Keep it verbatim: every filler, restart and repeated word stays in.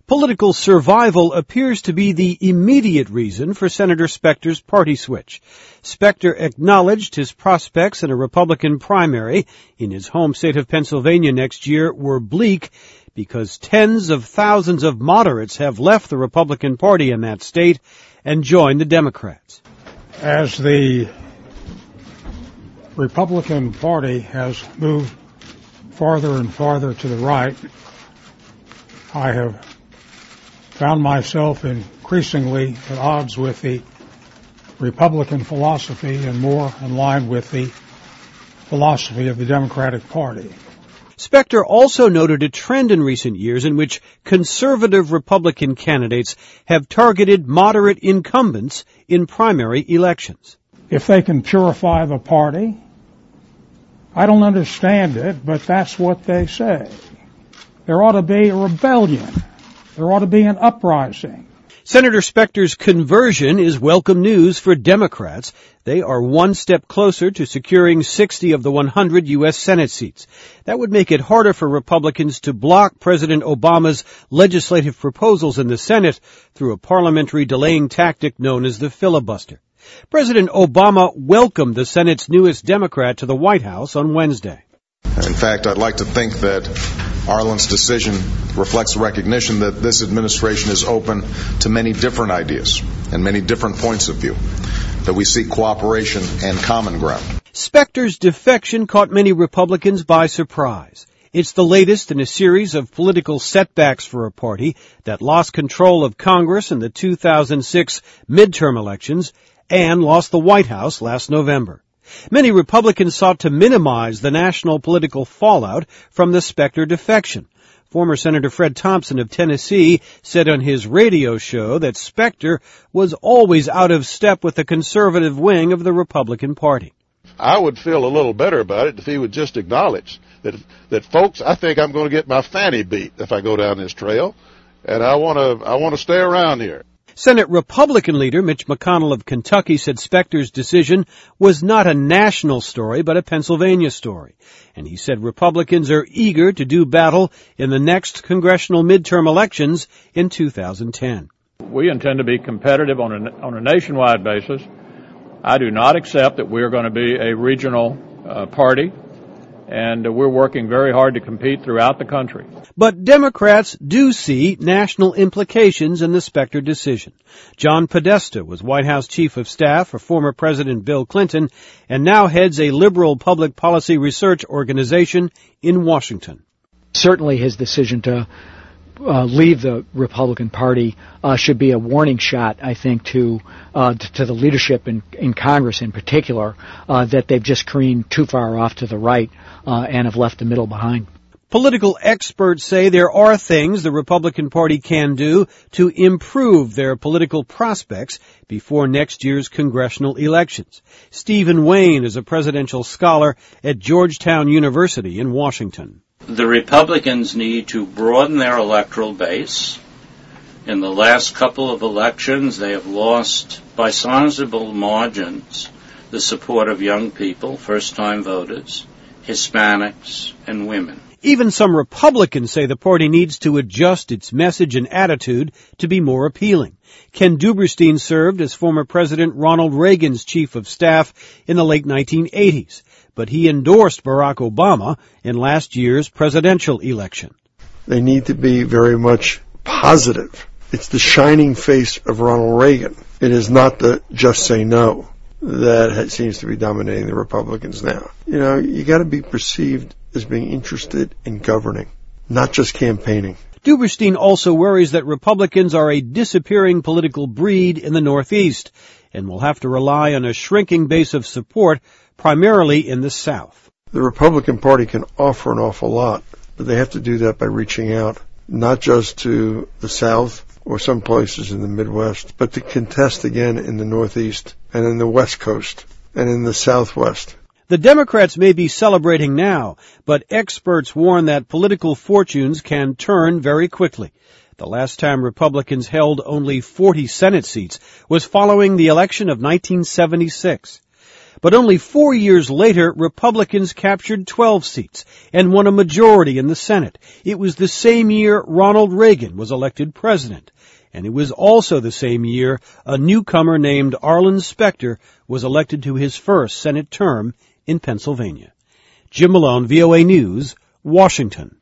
Political survival appears to be the immediate reason for Senator Specter's party switch. Specter acknowledged his prospects in a Republican primary in his home state of Pennsylvania next year were bleak because tens of thousands of moderates have left the Republican Party in that state and joined the Democrats. As the Republican Party has moved farther and farther to the right, I have found myself increasingly at odds with the Republican philosophy and more in line with the philosophy of the Democratic Party. Specter also noted a trend in recent years in which conservative Republican candidates have targeted moderate incumbents in primary elections. If they can purify the party, I don't understand it, but that's what they say. There ought to be a rebellion. There ought to be an uprising. Senator Specter's conversion is welcome news for Democrats. They are one step closer to securing sixty of the one hundred U S Senate seats. That would make it harder for Republicans to block President Obama's legislative proposals in the Senate through a parliamentary delaying tactic known as the filibuster. President Obama welcomed the Senate's newest Democrat to the White House on Wednesday. In fact, I'd like to think that Arlen's decision reflects recognition that this administration is open to many different ideas and many different points of view, that we seek cooperation and common ground. Specter's defection caught many Republicans by surprise. It's the latest in a series of political setbacks for a party that lost control of Congress in the two thousand six midterm elections and lost the White House last November. Many Republicans sought to minimize the national political fallout from the Specter defection. Former Senator Fred Thompson of Tennessee said on his radio show that Specter was always out of step with the conservative wing of the Republican Party. I would feel a little better about it if he would just acknowledge that, that folks, I think I'm going to get my fanny beat if I go down this trail, and I want to, I want to stay around here. Senate Republican leader Mitch McConnell of Kentucky said Specter's decision was not a national story, but a Pennsylvania story. And he said Republicans are eager to do battle in the next congressional midterm elections in two thousand ten. We intend to be competitive on a, on a nationwide basis. I do not accept that we're going to be a regional uh, party, and uh, we're working very hard to compete throughout the country. But Democrats do see national implications in the Specter decision. John Podesta was White House Chief of Staff for former President Bill Clinton and now heads a liberal public policy research organization in Washington. Certainly his decision to uh, leave the Republican Party uh, should be a warning shot, I think, to uh, to the leadership in, in Congress in particular, uh, that they've just careened too far off to the right uh, and have left the middle behind. Political experts say there are things the Republican Party can do to improve their political prospects before next year's congressional elections. Stephen Wayne is a presidential scholar at Georgetown University in Washington. The Republicans need to broaden their electoral base. In the last couple of elections, they have lost by sizable margins the support of young people, first-time voters, Hispanics, and women. Even some Republicans say the party needs to adjust its message and attitude to be more appealing. Ken Duberstein served as former President Ronald Reagan's chief of staff in the late nineteen eighties, but he endorsed Barack Obama in last year's presidential election. They need to be very much positive. It's the shining face of Ronald Reagan. It is not the just say no that seems to be dominating the Republicans now. You know, you got to be perceived as being interested in governing, not just campaigning. Duberstein also worries that Republicans are a disappearing political breed in the Northeast and will have to rely on a shrinking base of support, primarily in the South. The Republican Party can offer an awful lot, but they have to do that by reaching out, not just to the South or some places in the Midwest, but to contest again in the Northeast and in the West Coast and in the Southwest. The Democrats may be celebrating now, but experts warn that political fortunes can turn very quickly. The last time Republicans held only forty Senate seats was following the election of nineteen seventy-six. But only four years later, Republicans captured twelve seats and won a majority in the Senate. It was the same year Ronald Reagan was elected president. And it was also the same year a newcomer named Arlen Specter was elected to his first Senate term in Pennsylvania. Jim Malone, V O A News, Washington.